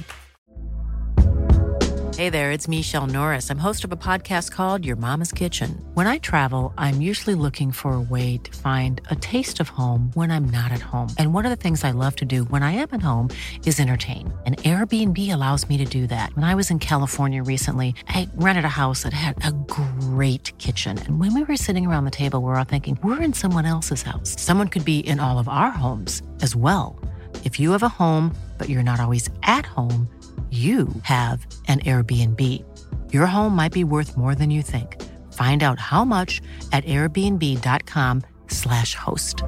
Hey there, it's Michelle Norris. I'm host of a podcast called Your Mama's Kitchen. When I travel, I'm usually looking for a way to find a taste of home when I'm not at home. And one of the things I love to do when I am at home is entertain. And Airbnb allows me to do that. When I was in California recently, I rented a house that had a great kitchen. And when we were sitting around the table, we were all thinking, we're in someone else's house. Someone could be in all of our homes as well. If you have a home, but you're not always at home, you have an Airbnb. Your home might be worth more than you think. Find out how much at airbnb dot com slash host.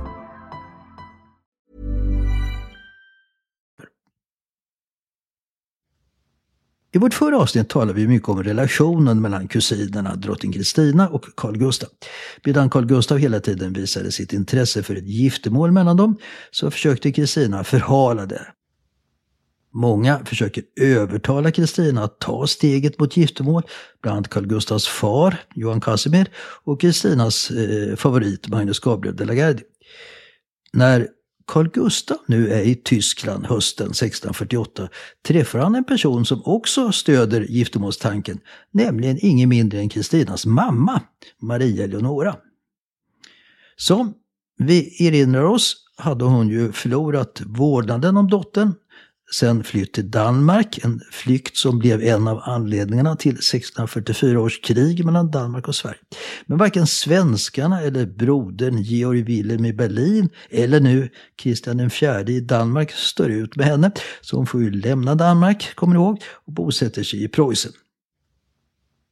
I vårt förra avsnitt talade vi mycket om relationen mellan kusinerna drottning Kristina och Carl Gustaf. Medan Carl Gustaf hela tiden visade sitt intresse för ett giftermål mellan dem så försökte Kristina förhala det. Många försöker övertala Kristina att ta steget mot giftermål, bland annat Carl Gustafs far, Johan Casimir, och Kristinas eh, favorit Magnus Gabriel de la Gardie. När Carl Gustaf nu är i Tyskland hösten sexton fyrtioåtta träffar han en person som också stöder giftermålstanken, nämligen ingen mindre än Kristinas mamma, Maria Eleonora. Som vi erinrar oss hade hon ju förlorat vårdnaden om dottern, sen flytt till Danmark, en flykt som blev en av anledningarna till sexton fyrtiofyra års krig mellan Danmark och Sverige. Men varken svenskarna eller brodern Georg Wilhelm i Berlin eller nu Kristian den fjärde i Danmark står ut med henne. Så hon får ju lämna Danmark, kommer ni ihåg, och bosätter sig i Preussen.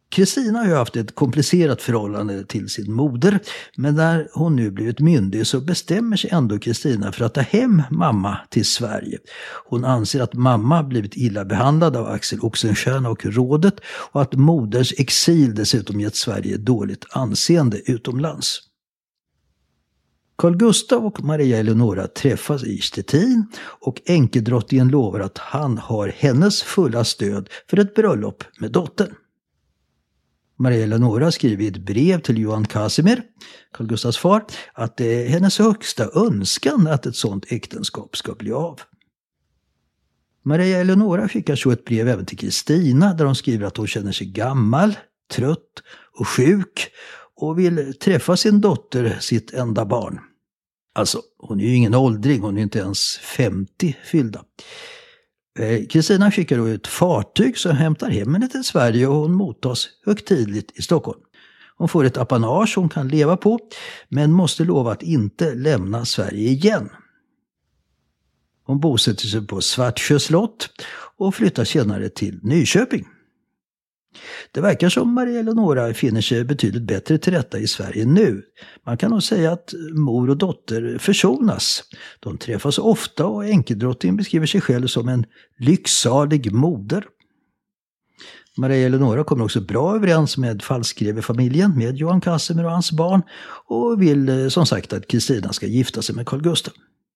Kristina har ju haft ett komplicerat förhållande till sin moder, men när hon nu blivit myndig så bestämmer sig ändå Kristina för att ta hem mamma till Sverige. Hon anser att mamma blivit illa behandlad av Axel Oxenstierna och rådet och att moderns exil dessutom gett Sverige dåligt anseende utomlands. Carl Gustaf och Maria Eleonora träffas i Stettin och enkedrottningen lovar att han har hennes fulla stöd för ett bröllop med dottern. Maria Eleonora skriver i ett brev till Johan Casimir, Carl Gustavs far, att det är hennes högsta önskan att ett sådant äktenskap ska bli av. Maria Eleonora skickar så ett brev även till Kristina där hon skriver att hon känner sig gammal, trött och sjuk och vill träffa sin dotter, sitt enda barn. Alltså, hon är ju ingen åldring, hon är inte ens femtio fyllda. Kristina skickar då ett fartyg som hämtar hem henne till Sverige och hon mottas högtidligt i Stockholm. Hon får ett apanage hon kan leva på, men måste lova att inte lämna Sverige igen. Hon bosätter sig på Svartsjö slott och flyttar senare till Nyköping. Det verkar som Maria Eleonora finner sig betydligt bättre till rätta i Sverige nu. Man kan nog säga att mor och dotter försonas. De träffas ofta och enkedrottningen beskriver sig själv som en lycksalig moder. Maria Eleonora kommer också bra överens med Falsgreve-familjen, med Johan Casimir och hans barn, och vill som sagt att Kristina ska gifta sig med Carl Gustaf.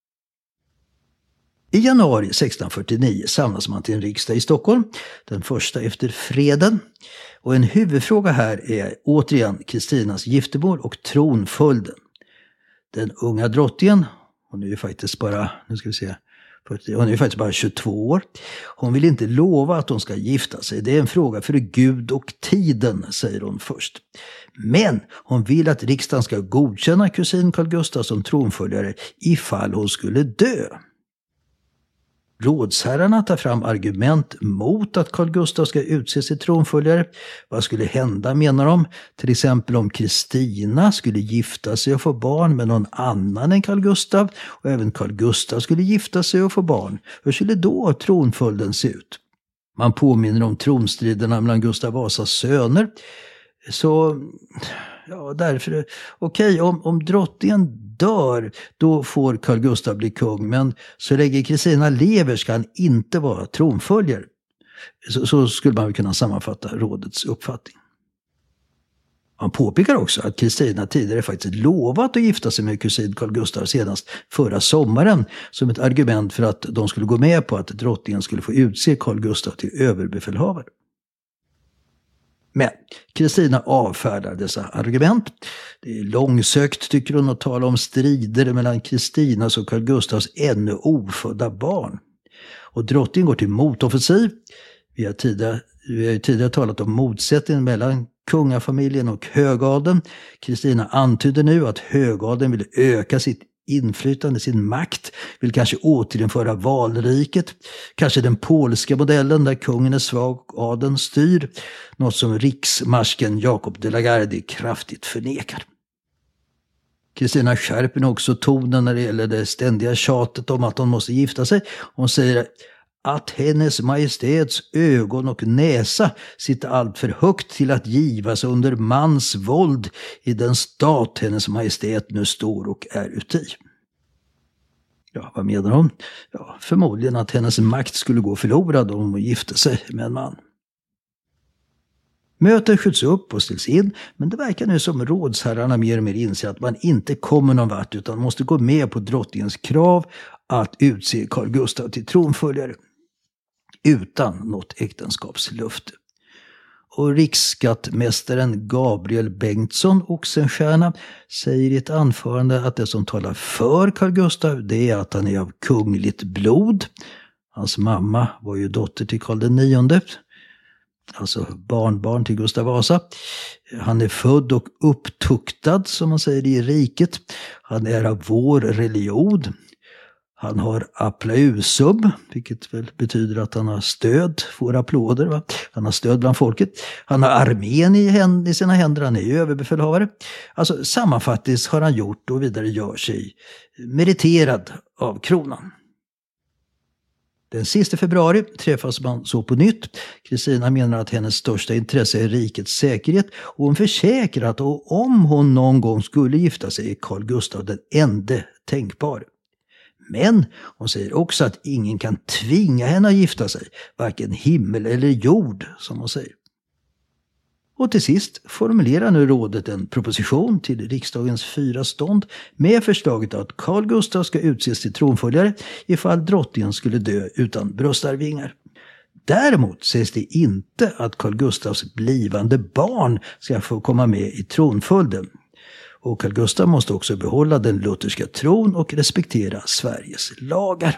I januari sexton fyrtionio samlas man till en riksdag i Stockholm, den första efter freden. Och en huvudfråga här är återigen Kristinas giftermål och tronföljden. Den unga drottningen, hon är ju faktiskt bara, nu ska vi se, hon är ju faktiskt bara tjugotvå år. Hon vill inte lova att hon ska gifta sig. Det är en fråga för Gud och tiden, säger hon först. Men hon vill att riksdagen ska godkänna kusin Carl Gustaf som tronföljare ifall hon skulle dö. Rådsherrarna tar fram argument mot att Carl Gustaf ska utse sin tronföljare. Vad skulle hända, menar de? Till exempel om Kristina skulle gifta sig och få barn med någon annan än Carl Gustaf, och även Carl Gustaf skulle gifta sig och få barn. Hur skulle då tronföljden se ut? Man påminner om tronstriderna mellan Gustav Vasas söner. Så, ja, därför, okej, okay, om, om drottningen dör, då får Carl Gustaf bli kung, men så länge Kristina lever ska han inte vara tronföljare. Så, så skulle man kunna sammanfatta rådets uppfattning. Han påpekar också att Kristina tidigare faktiskt lovat att gifta sig med kusin Carl Gustaf senast förra sommaren som ett argument för att de skulle gå med på att drottningen skulle få utse Carl Gustaf till överbefälhavare. Men Kristina avfärdar dessa argument. Det är långsökt, tycker hon, att tala om strider mellan Kristinas och Carl Gustafs ännu ofödda barn. Och drottningen går till motoffensiv. Vi har tidigare, vi har tidigare talat om motsättningen mellan kungafamiljen och högadeln. Kristina antyder nu att högadeln vill öka sitt inflytande, sin makt, vill kanske återinföra valriket, kanske den polska modellen där kungen är svag och adeln styr, något som riksmarsken Jacob de la Gardie kraftigt förnekar. Kristina skärper också tonen när det gäller det ständiga tjatet om att hon måste gifta sig. Hon säger att hennes majestäts ögon och näsa sitter allt för högt till att givas under mans våld i den stat hennes majestät nu står och är uti. Ja, vad menar hon? Ja, förmodligen att hennes makt skulle gå förlorad om hon gifte sig med en man. Möten skjuts upp och ställs in, men det verkar nu som rådsherrarna mer och mer inser att man inte kommer någon vart utan måste gå med på drottningens krav att utse Carl Gustaf till tronföljare utan något äktenskapslöfte. Och riksskattmästaren Gabriel Bengtsson Oxenstierna säger i ett anförande att det som talar för Carl Gustaf, det är att han är av kungligt blod. Hans mamma var ju dotter till Karl den nionde, alltså barnbarn till Gustav Vasa. Han är född och upptuktad, som man säger i riket. Han är av vår religion. Han har aplausum, vilket väl betyder att han har stöd, får applåder. Va? Han har stöd bland folket. Han har armén i, händ, i sina händer, han är ju överbefälhavare. Alltså sammanfattningsvis har han gjort och vidare gör sig meriterad av kronan. Den sista februari träffas man så på nytt. Kristina menar att hennes största intresse är rikets säkerhet och hon försäkrar att om hon någon gång skulle gifta sig är Carl Gustaf den enda tänkbar. Men hon säger också att ingen kan tvinga henne att gifta sig, varken himmel eller jord, som hon säger. Och till sist formulerar nu rådet en proposition till riksdagens fyra stånd med förslaget att Carl Gustaf ska utses till tronföljare ifall drottningen skulle dö utan bröstarvingar. Däremot sägs det inte att Carl Gustafs blivande barn ska få komma med i tronföljden. Och Carl Gustaf måste också behålla den lutherska tron och respektera Sveriges lagar.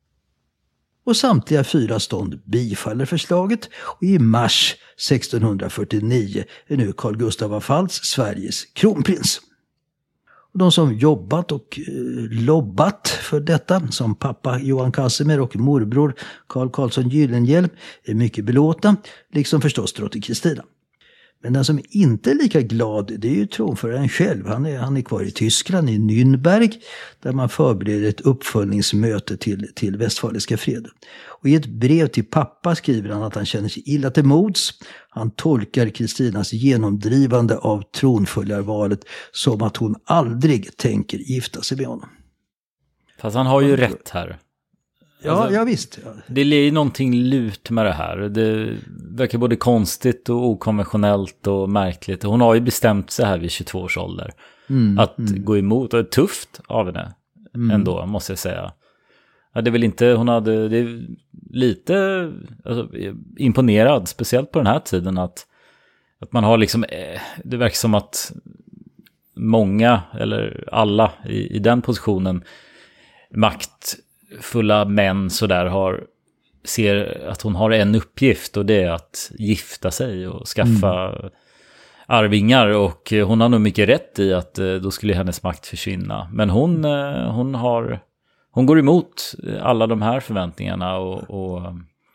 Och samtliga fyra stånd bifaller förslaget och i mars sextonhundrafyrtionio är nu Carl Gustaf af Pfalz Sveriges kronprins. Och de som jobbat och eh, lobbat för detta, som pappa Johan Casimir och morbror Carl Carlsson Gyllenhielm, är mycket belåtna, liksom förstås drottning Kristina. Men den som inte är lika glad, det är ju tronföraren själv. Han är, han är kvar i Tyskland, i Nürnberg, där man förbereder ett uppföljningsmöte till, till Westfaliska freden. Och i ett brev till pappa skriver han att han känner sig illa till mods. Han tolkar Kristinas genomdrivande av tronföljarvalet som att hon aldrig tänker gifta sig med honom. Fast han har ju rätt här. Ja, alltså, ja visst. Ja. Det är ju någonting lurt med det här. Det verkar både konstigt och okonventionellt och märkligt. Hon har ju bestämt sig här vid tjugotvå års ålder. Mm, att mm. gå emot. Och det är tufft av henne mm. ändå, måste jag säga. Ja, det är väl inte, hon hade, det är lite alltså, imponerad, speciellt på den här tiden. Att, att man har liksom, det verkar som att många, eller alla i, i den positionen, makt fulla män så där har ser att hon har en uppgift och det är att gifta sig och skaffa mm. arvingar, och hon har nog mycket rätt i att då skulle hennes makt försvinna, men hon hon har hon går emot alla de här förväntningarna och, och,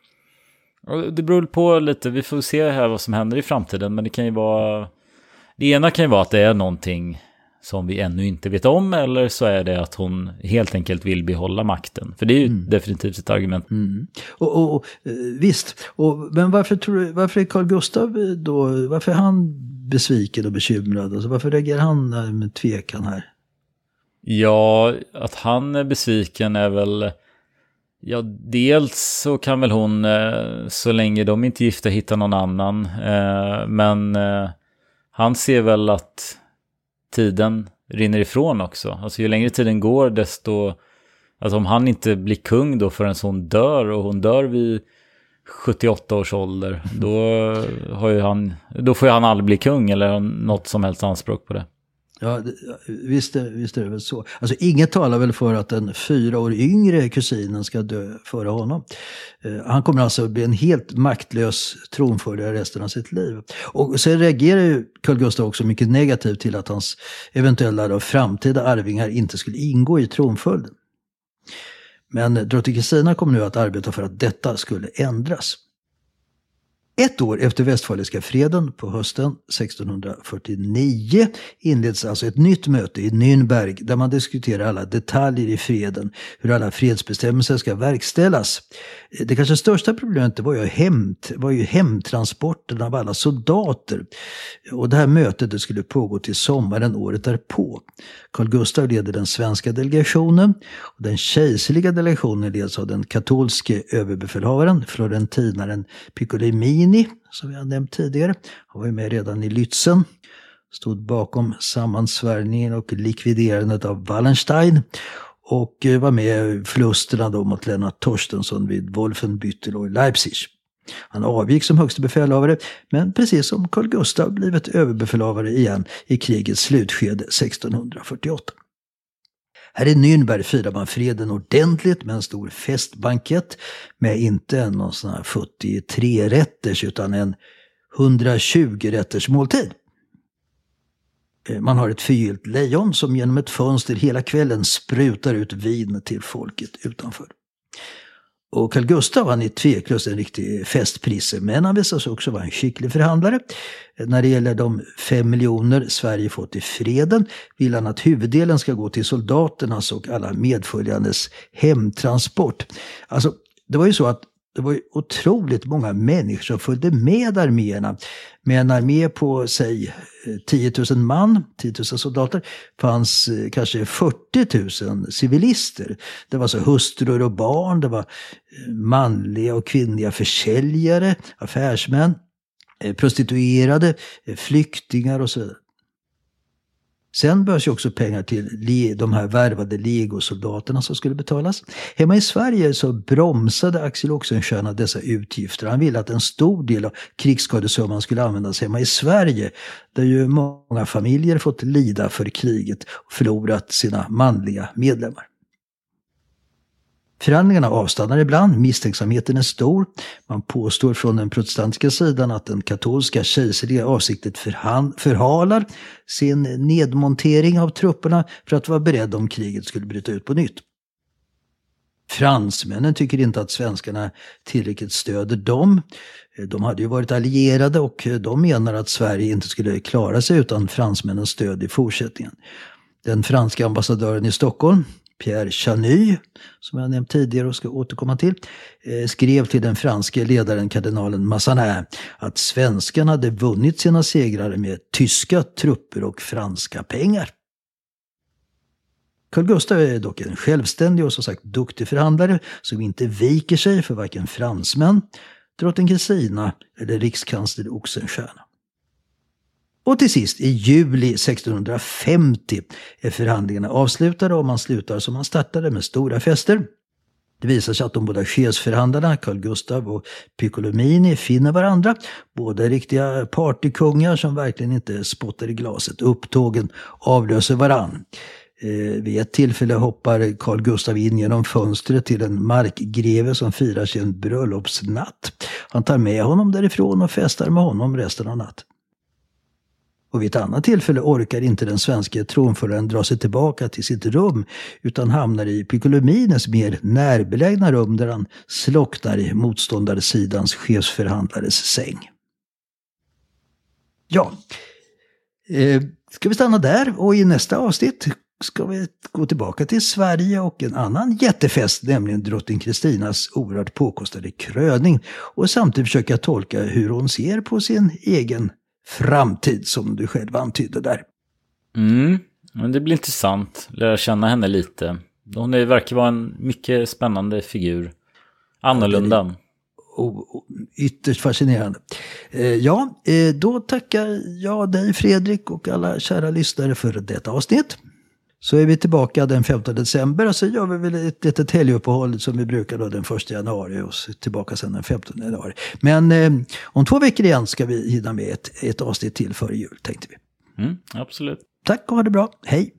och det beror på lite, vi får se här vad som händer i framtiden, men det kan ju vara, det ena kan ju vara att det är någonting som vi ännu inte vet om, eller så är det att hon helt enkelt vill behålla makten. För det är ju mm. definitivt ett argument. Mm. Och, och, och visst, och, men varför, tror du, varför är Carl Gustaf då, varför är han besviken och bekymrad? Alltså, varför reagerar han med tvekan här? Ja, att han är besviken är väl, ja, dels så kan väl hon, så länge de inte gifta, hitta någon annan. Men han ser väl att tiden rinner ifrån också. Alltså ju längre tiden går, desto, alltså om han inte blir kung då förrän hon dör, och hon dör vid sjuttioåtta års ålder, då har ju han, då får ju han aldrig bli kung eller något som helst anspråk på det. Ja, visst är, visst är det väl så. Alltså inget talar väl för att den fyra år yngre kusinen ska dö före honom. Eh, han kommer alltså bli en helt maktlös tronföljare resten av sitt liv. Och sen reagerar ju Carl Gustaf också mycket negativt till att hans eventuella då, framtida arvingar inte skulle ingå i tronföljden. Men drottning Kristina kommer nu att arbeta för att detta skulle ändras. Ett år efter Westfaliska freden på hösten sextonhundrafyrtionio inleds alltså ett nytt möte i Nürnberg där man diskuterar alla detaljer i freden, hur alla fredsbestämmelser ska verkställas. Det kanske största problemet var ju, hem, var ju hemtransporten av alla soldater, och det här mötet det skulle pågå till sommaren året därpå. Carl Gustaf leder den svenska delegationen, och den kejserliga delegationen leds av den katolske överbefälhavaren, florentinaren Piccolomini, som jag nämnt tidigare. Han var ju med redan i Lützen, stod bakom sammansvärjningen och likviderandet av Wallenstein, och var med i förlusterna då mot Lennart Torstensson vid Wolfenbüttel och Leipzig. Han avgick som högste befälhavare, men precis som Carl Gustaf blivit överbefälhavare igen i krigets slutskede sextonhundrafyrtioåtta. Här i Nürnberg firar man freden ordentligt med en stor festbankett med inte någon sån här fyrtiotre rätters utan en hundratjugo rätters måltid. Man har ett förgyllt lejon som genom ett fönster hela kvällen sprutar ut vin till folket utanför. Och Carl Gustaf, han är tveklöst en riktig festprisse, men han visar sig också vara en skicklig förhandlare. När det gäller de fem miljoner Sverige fått i freden vill han att huvuddelen ska gå till soldaternas och alla medföljandes hemtransport. Alltså det var ju så att det var ju otroligt många människor som följde med arméerna. Med en armé på, säg, tio tusen man, tio tusen soldater, fanns kanske fyrtio tusen civilister. Det var så hustrur och barn, det var manliga och kvinnliga försäljare, affärsmän, prostituerade, flyktingar och så vidare. Sen behövs ju också pengar till de här värvade legosoldaterna som skulle betalas. Hemma i Sverige så bromsade Axel Oxenstierna dessa utgifter. Han ville att en stor del av krigsskadesumman skulle användas hemma i Sverige, där ju många familjer fått lida för kriget och förlorat sina manliga medlemmar. Förhandlingarna avstannar ibland, misstänksamheten är stor. Man påstår från den protestantiska sidan att den katolska kejserliga avsiktet förhand- förhalar sin nedmontering av trupperna för att vara beredd om kriget skulle bryta ut på nytt. Fransmännen tycker inte att svenskarna tillräckligt stöder dem. De hade ju varit allierade och de menar att Sverige inte skulle klara sig utan fransmännens stöd i fortsättningen. Den franska ambassadören i Stockholm, Pierre Chany, som jag nämnt tidigare och ska återkomma till, skrev till den franske ledaren kardinalen Massanin att svenskarna hade vunnit sina segrar med tyska trupper och franska pengar. Carl Gustaf är dock en självständig och som sagt duktig förhandlare som inte viker sig för varken fransmän, drottning Kristina eller rikskansler Oxenstierna. Och till sist, i juli sextonhundrafemtio är förhandlingarna avslutade och man slutar som man startade med stora fester. Det visar sig att de båda chefsförhandlarna, Carl Gustaf och Piccolomini, finner varandra. Båda riktiga partykungar som verkligen inte spottar i glaset. Upptågen avlöser varann. Eh, vid ett tillfälle hoppar Carl Gustaf in genom fönstret till en markgreve som firar sin bröllopsnatt. Han tar med honom därifrån och festar med honom resten av natten. Och vid ett annat tillfälle orkar inte den svenska tronföljaren dra sig tillbaka till sitt rum utan hamnar i Piccolomines mer närbelägna rum där han slocknar i motståndarsidans chefsförhandlares säng. Ja, eh, ska vi stanna där och i nästa avsnitt ska vi gå tillbaka till Sverige och en annan jättefest, nämligen drottning Kristinas oerhört påkostade kröning och samtidigt försöka tolka hur hon ser på sin egen framtid som du själv antydde där. Mm, men det blir intressant. Lära känna henne lite. Hon är, verkar vara en mycket spännande figur. Annorlunda. Och, och, ytterst fascinerande. Eh, ja, eh, då tackar jag dig Fredrik och alla kära lyssnare för detta avsnitt. Så är vi tillbaka den femtonde december och så gör vi väl ett litet helguppehåll som vi brukar då den första januari och så tillbaka sen den femtonde januari. Men eh, om två veckor igen ska vi hinna med ett, ett avsnitt till före jul, tänkte vi. Mm, absolut. Tack och ha det bra. Hej!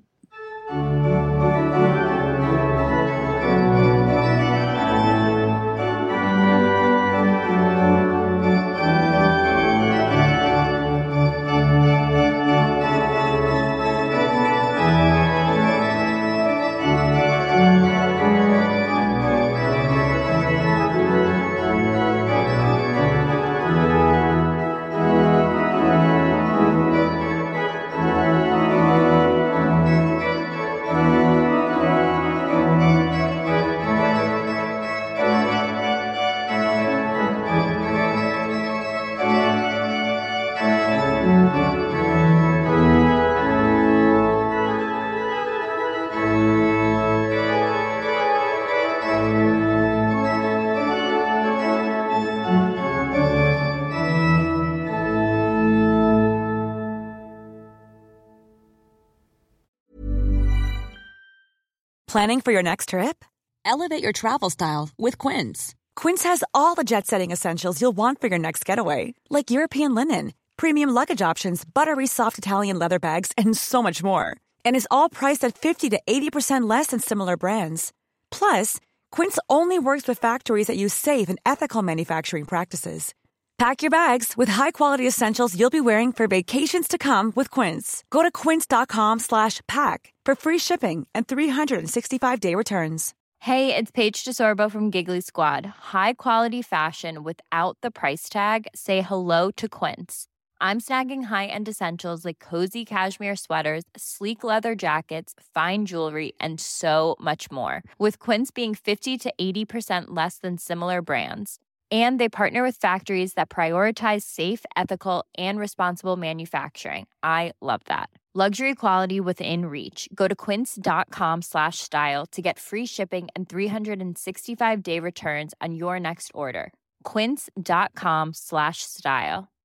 Planning for your next trip? Elevate your travel style with Quince. Quince has all the jet-setting essentials you'll want for your next getaway, like European linen, premium luggage options, buttery soft Italian leather bags, and so much more. And is all priced at fifty to eighty percent less than similar brands. Plus, Quince only works with factories that use safe and ethical manufacturing practices. Pack your bags with high-quality essentials you'll be wearing for vacations to come with Quince. Go to quince.com slash pack for free shipping and three sixty-five day returns. Hey, it's Paige DeSorbo from Giggly Squad. High quality fashion without the price tag. Say hello to Quince. I'm snagging high-end essentials like cozy cashmere sweaters, sleek leather jackets, fine jewelry, and so much more. With Quince being fifty to eighty percent less than similar brands. And they partner with factories that prioritize safe, ethical, and responsible manufacturing. I love that. Luxury quality within reach. Go to quince.com slash style to get free shipping and three sixty-five day returns on your next order. Quince.com slash style.